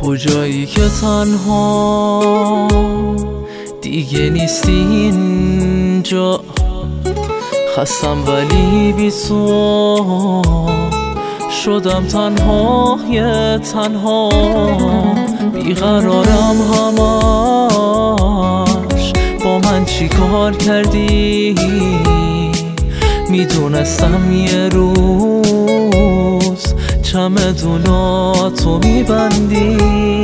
کجایی که تنها دیگه نیستی اینجا، خستم ولی بی تو شدم تنها یه تنها، بیقرارم همش با من چی کار کردی، میدونستم یه روز چمدوناتو میبندی.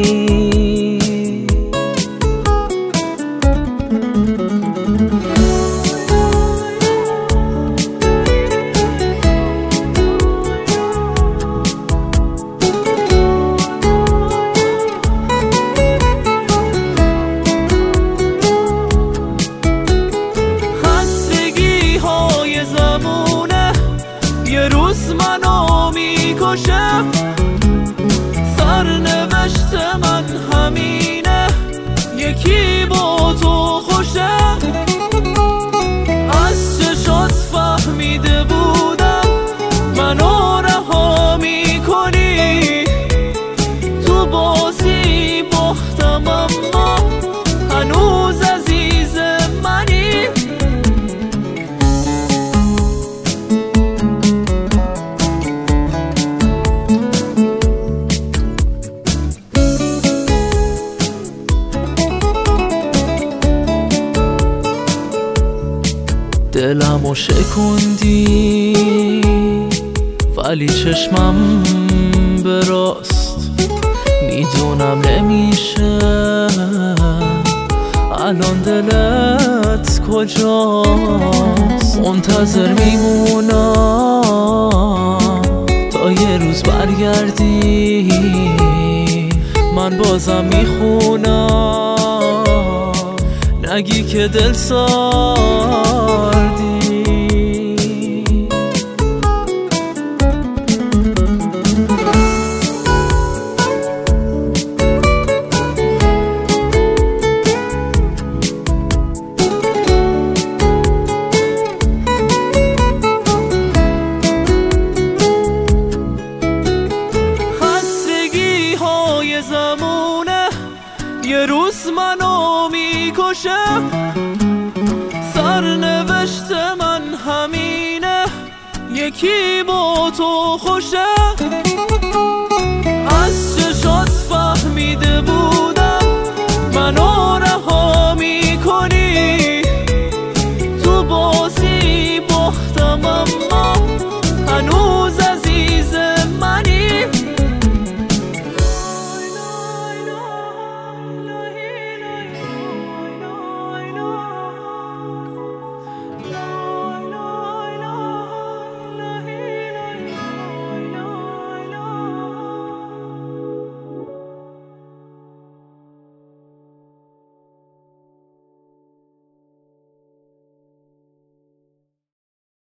یه روز منو میکشه، سرنوشت من همینه، یکی با تو خوشه. از چشات فهمیده بودم منو رها میکنی، تو بازی باختم اما هنوز عزیز منی. دلمو شکوندی ولی چشمم به راست، میدونم نمیشه الان دلت کجاست. منتظر میمونم تا یه روز برگردی، من بازم میخونم نگی که دل ساردی. خستگی های زمونه یه روز منو میکشه، سرنوشت من همینه، یکی با تو خوشه.